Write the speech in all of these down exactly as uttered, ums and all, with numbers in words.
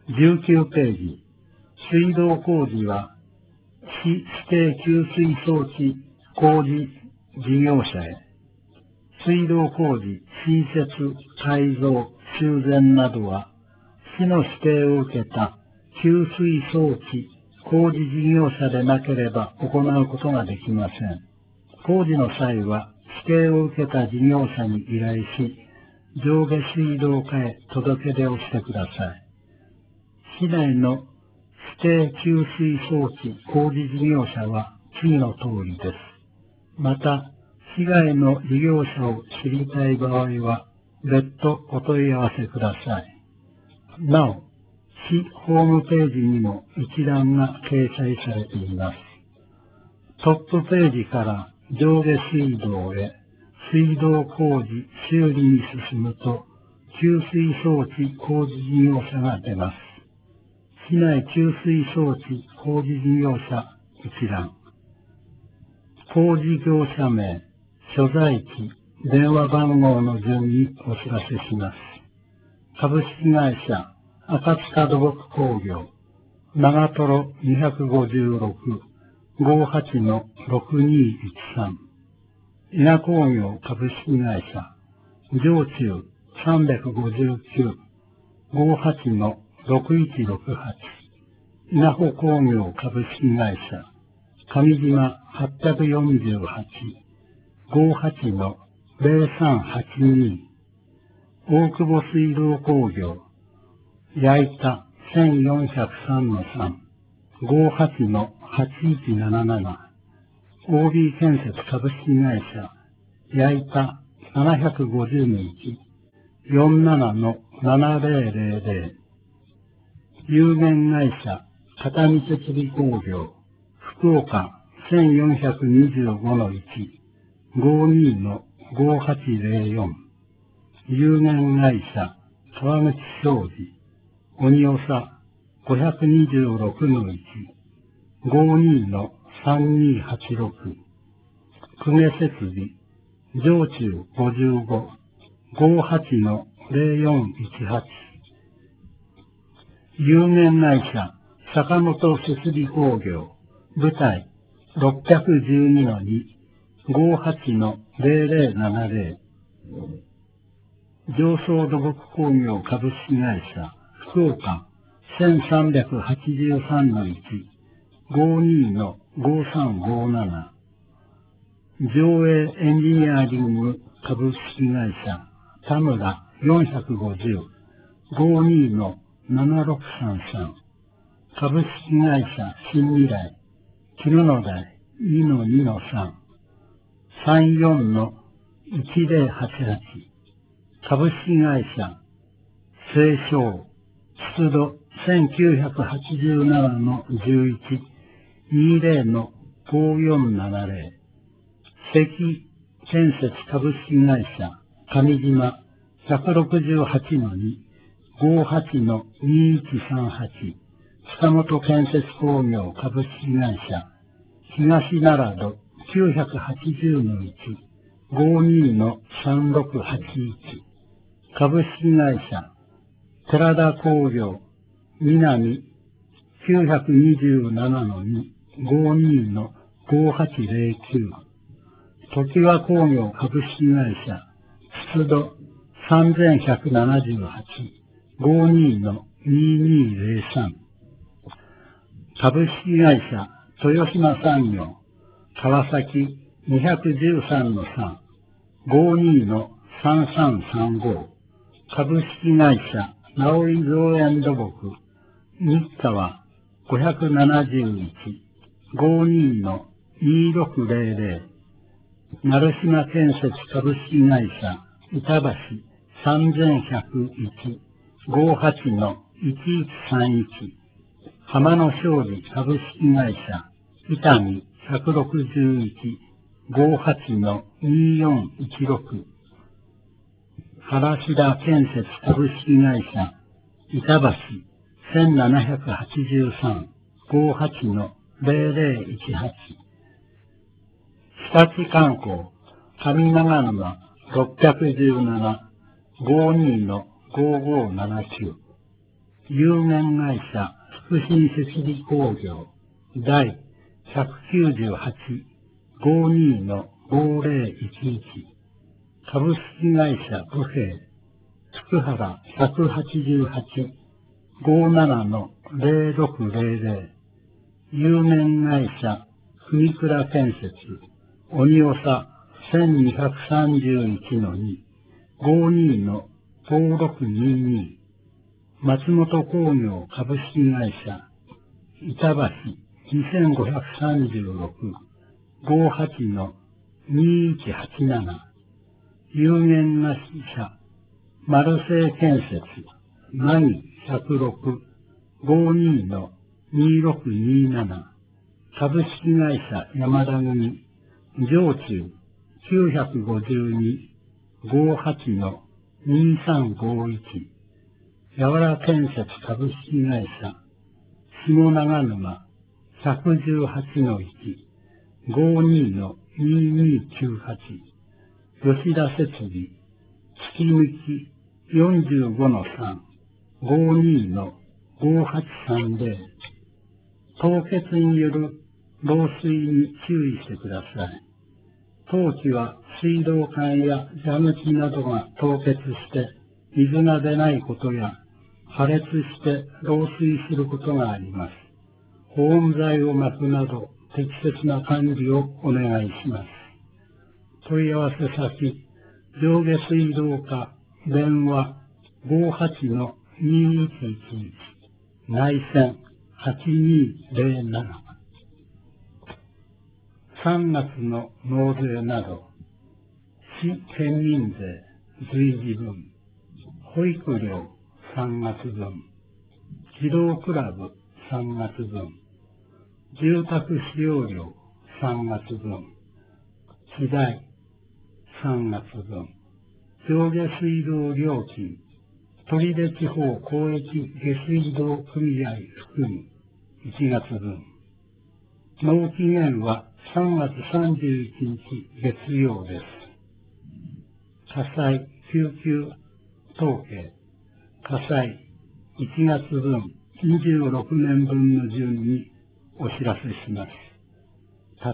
じゅうきゅうページ、水道工事は、市指定給水装置工事事業者へ、水道工事、新設、改造、修繕などは、市の指定を受けた給水装置工事事業者でなければ行うことができません。工事の際は、指定を受けた事業者に依頼し、上下水道課へ届け出をしてください。市内の指定給水装置工事事業者は次の通りです。また、市外の事業者を知りたい場合は、別途お問い合わせください。なお、市ホームページにも一覧が掲載されています。トップページから上下水道へ水道工事修理に進むと、給水装置工事事業者が出ます。市内給水装置工事事業者一覧。工事業者名、所在地、電話番号の順にお知らせします。株式会社、赤塚土木工業、長瀞にごろく、ごじゅうはちのろくにいちさん。稲工業株式会社、上中さんごきゅう、ごじゅうはちのろくいちろくはち。稲穂工業株式会社、上島はちよんはち、ごじゅうはちのぜろさんはちに。大久保水道工業、矢板せんよんひゃくさんのさん、ごじゅうはちのはちいちなななな。オービー 建設株式会社、矢板ななごぜろのいち、よんじゅうななのななぜろぜろぜろ。有限会社、片見設備工業、福岡せんよんひゃくにじゅうごのいち、ごじゅうにのごはちぜろよん。有限会社、川口商事、鬼長ごひゃくにじゅうろくのいち、ごじゅうにのさんにはちろく。公家設備、上中ごじゅうご、ごじゅうはちのぜろよんいちはち。有限会社、坂本設備工業、舞台ろっぴゃくじゅうにのに、ごじゅうはちのぜろぜろななぜろ。上層土木工業株式会社、福岡せんさんびゃくはちじゅうさんのいち、ごじゅうにのごさんごなな。上映エンジニアリング株式会社、田村よんひゃくごじゅう、ごじゅうにのななろくさんさん。株式会社、新未来、絹野台にのにのさん、さんじゅうよんのいちぜろはちはち。株式会社、清少、出土せんきゅうひゃくはちじゅうななのじゅういち、にじゅうのごよんななぜろ。関建設株式会社、上島ひゃくろくじゅうはちのに、ごじゅうはちのにいちさんはち。塚本建設工業株式会社、東奈良戸きゅうひゃくはちじゅうのいち、ごじゅうにのさんろくはちいち。株式会社、寺田工業、南きゅうひゃくにじゅうななのに、ごじゅうにのごはちぜろきゅう。常盤工業株式会社、出土さんぜんひゃくななじゅうはち、ごじゅうにのににぜろさん。株式会社、豊島産業、川崎にひゃくじゅうさんのさん、ごじゅうにのさんさんさんご。株式会社、直井造園土木、日川ごひゃくななじゅういち、ごじゅうにのにろくぜろぜろ。鳴島建設株式会社、板橋さんぜんひゃくいち、ごじゅうはちのいちいちさんいち。浜野商事株式会社、伊丹ひゃくろくじゅういち、ごじゅうはちのによんいちろく。原田建設株式会社、板橋せんななひゃくはちじゅうさん、ごじゅうはちのぜろぜろいちはち。日立観光、上長沼ろっぴゃくじゅうなな、ごじゅうにのごごななきゅう。 有限会社福信設備工業第ひゃくきゅうじゅうはち ごじゅうにのごぜろいちいち株式会社武平福原ひゃくはちじゅうはち ごじゅうななのぜろろくぜろぜろ有限会社文倉建設鬼長せんにひゃくさんじゅういちのに ごじゅうにのごろくにに松本工業株式会社板橋にせんごひゃくさんじゅうろく ごじゅうはちのにいちはちなな有限会社マルセイ建設マギひゃくろく ごじゅうにのにろくになな株式会社山田組上中きゅうひゃくごじゅうに ごじゅうはちのにさんごいちやわら建設株式会社下長沼ひゃくじゅうはちのいち ごじゅうにのににきゅうはち吉田設備月抜きよんじゅうごのさん ごじゅうにのごはちさんぜろ凍結による漏水に注意してください。当期は水道管や蛇口などが凍結して水が出ないことや破裂して漏水することがあります。保温材を巻くなど適切な管理をお願いします。問い合わせ先、上下水道課、電話ごはちのにいちいちいち、内線はちにーぜろなな。さんがつの納税など、市県民税随時分、保育料さんがつぶん、児童クラブさんがつぶん、住宅使用料さんがつぶん、地代さんがつぶん、上下水道料金、取手地方広域下水道組合含みいちがつぶん、納期限はさんがつさんじゅういちにち月曜です。火災救急統計、火災いちがつぶん、にじゅうろくねんぶんの順にお知らせします。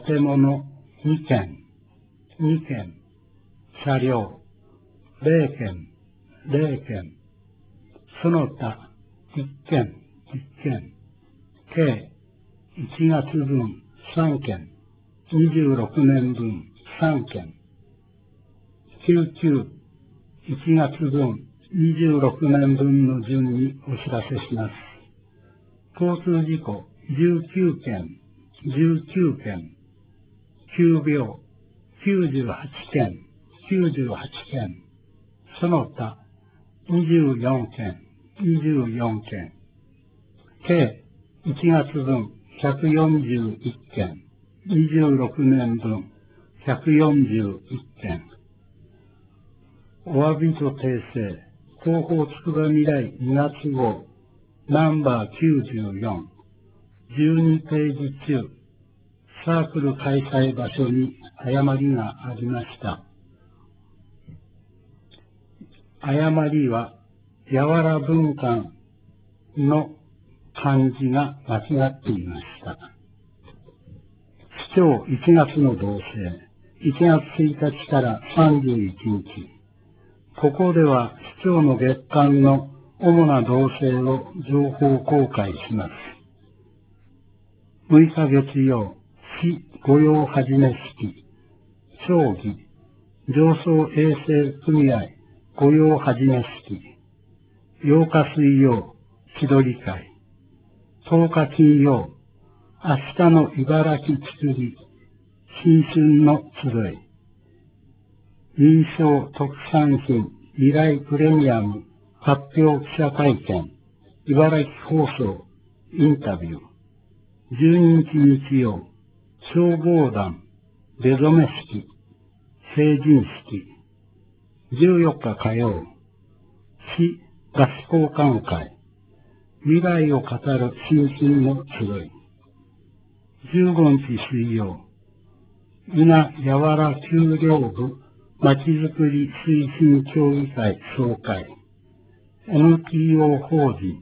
建物にけん、にけん、車両ぜろけん、ぜろけん、その他いっけん、いっけん、計いちがつぶんさんけん、にじゅうろくねんぶんさんけん、救急いちがつぶん、にじゅうろくねんぶんの順にお知らせします。交通事故じゅうきゅうけん、じゅうきゅうけん、急病きゅうじゅうはちけん、きゅうじゅうはちけん、その他にじゅうよんけん、にじゅうよんけん、計いちがつぶんひゃくよんじゅういっけん、にじゅうろくねんぶんひゃくよんじゅういっけん。お詫びと訂正、広報つくば未来にがつごう、ナンバーきゅうじゅうよん、じゅうにページ中、サークル開催場所に誤りがありました。誤りは、やわら文館の漢字が間違っていました。市長いちがつの動静、いちがつついたちからさんじゅういちにち。ここでは市長の月間の主な動静を情報公開します。むいか月曜、市御用始め式、町議、上層衛生組合御用始め式、ようか水曜、千鳥会、とおか金曜、明日の茨城地り、新春の集い、認証特産品未来プレミアム発表記者会見、茨城放送インタビュー、じゅうににち日曜、消防団出初め式、成人式、じゅうよっか火曜、市ガス交換会、未来を語る新春の集い、じゅうごにち水曜、伊那やわら丘陵部まちづくり推進協議会総会、エヌピーオー 法人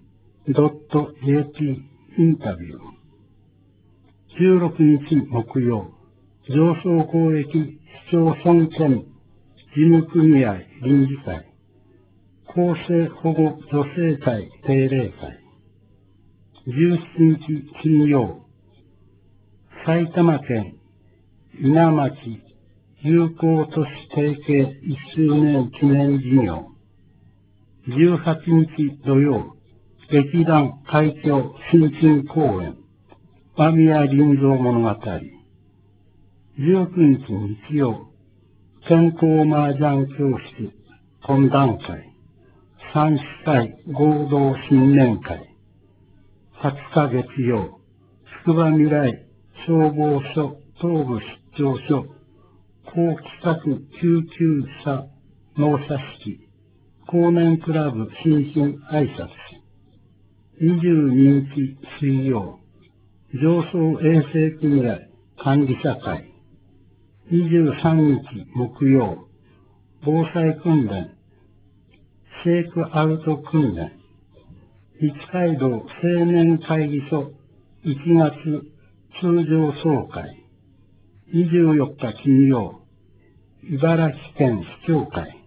.jp インタビュー。じゅうろくにち木曜、上層広域市町村兼事務組合臨時会、公正保護女性会定例会。じゅうしちにち金曜、埼玉県伊奈町友好都市提携いっしゅうねん記念事業。じゅうはちにち土曜、劇団海峡新春公演、間宮林蔵物語。じゅうくにち日曜、健康麻雀教室懇談会、三司会合同新年会。はつか月曜、つくばみらい消防署東部出張所高企画救急車納車式公年クラブ新春挨拶。にじゅうににち水曜、上層衛生組合管理者会。にじゅうさんにち木曜、防災訓練シェイクアウト訓練。自治会道青年会議所いちがつ通常総会。にじゅうよっか金曜、茨城県市長会。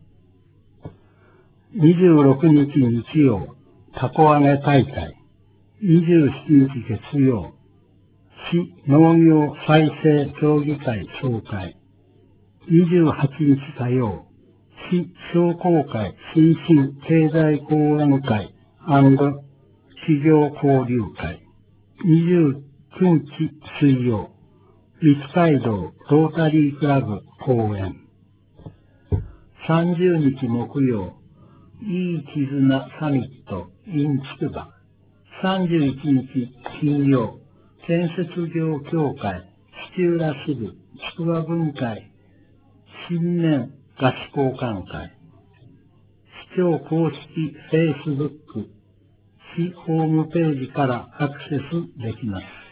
にじゅうろくにち日曜、たこ揚げ大会。にじゅうしちにち月曜、市農業再生協議会総会。にじゅうはちにち火曜、市商工会新進経済講演会企業交流会。にじゅうくにち水曜、三街道ロータリークラブ講演。さんじゅうにち木曜、いい絆サミット in つくば。さんじゅういちにち金曜、建設業協会土浦支部つくば分会新年合宿交換会。市長公式フェイスブック、市ホームページからアクセスできます。